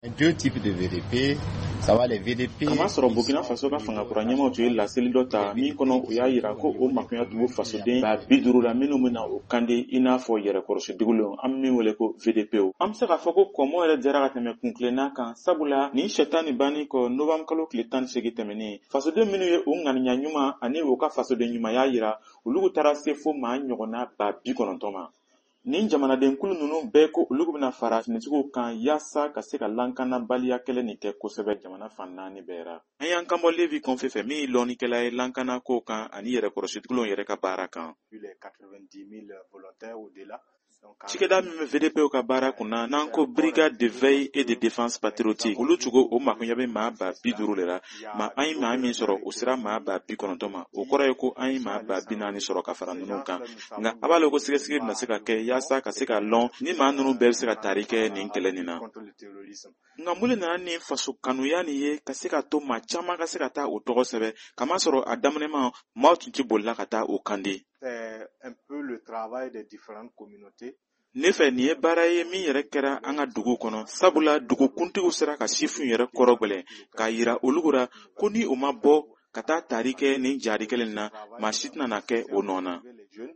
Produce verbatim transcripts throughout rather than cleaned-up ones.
Deux types de V D P. Ça va les V D P. Kama sɔrɔ Burkina Faso ka fanga kura ɲɛmaw tun ye laseli dɔ ta min kɔnɔ u y'a yira ko o makunya tugu fasoden ba bi duuru la minnu bɛna o kandi i n'a fɔ yɛrɛkɔrɔsidigilenw an bɛ min wele ko V D P o. An bɛ se k'a fɔ ko kɔmɔ yɛrɛ jɛra ka tɛmɛ kuntilenna kan sabula nin sɛta ni banni kɔ novembre kalo tile tan ni seegin tɛmɛnen fasoden minnu ye o ŋaniya ɲuman ani o ka fasoden ɲuman y'a yira olu taara se fo maa ɲɔgɔnna ba bi kɔnɔntɔn ma. Nin jamanaden kulu ninnu bɛɛ ko olu bɛna fara finitigiw kan yaasa ka se ka lankanabaliya kɛlɛ nin kɛ kosɛbɛ jamana fan naani bɛɛ ra. An y'an kanbɔ Levi Kɔnfe fɛ min ye lɔnnikɛla ye lankana ko kan ani yɛrɛkɔrɔsidigilenw yɛrɛ ka baara kan. Cikɛda min bɛ V D P ka baara kunna n'an ko Brigade de Veille et de Défense Patriotique olu cogo o makunya bɛ maa ba bi duuru de la ma an ye maa min sɔrɔ o sera maa ba bi kɔnɔntɔn ma o kɔrɔ ye ko an ye maa ba bi naani sɔrɔ ka fara ninnu kan nka a b'a lɔn ko sɛgɛsɛgɛli bɛna se ka kɛ yaasa ka se ka lɔn ni maa ninnu bɛɛ bɛ se ka taari kɛ nin kɛlɛ nin na. Nka mun de nana ni faso kanuya nin ye ka se ka to maa caman ka se ka taa o tɔgɔ sɛbɛn kama sɔrɔ a daminɛma maaw tun tɛ bolila ka taa o kandi. Ne fɛ nin ye baara ye min yɛrɛ kɛra an ka dugu kɔnɔ sabula dugukuntigiw sera ka sifin yɛrɛ kɔrɔ gwɛlɛn k'a yira olu la ko ni o ma bɔ ka taa taari kɛ nin jaari kelen na maa si tɛna na kɛ o nɔ na.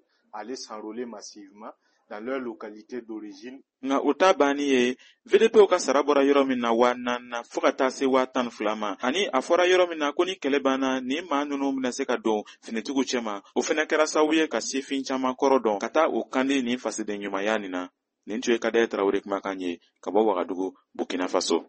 Nka o ta banni ye V D P ka sara bɔra yɔrɔ min na waa naani na fo ka taa se waa tan ni fila ma ani a fɔra yɔrɔ min na ko ni kɛlɛ banna nin maa ninnu bɛna se ka don finitigiw cɛ ma o fana kɛra sababu ye ka sifin caman kɔrɔ dɔn ka taa o kandi nin fasoden ɲumanya nin na. Nin tun ye Kadaye Tarawele kumakan ye ka bɔ Wagadugu Burkina Faso.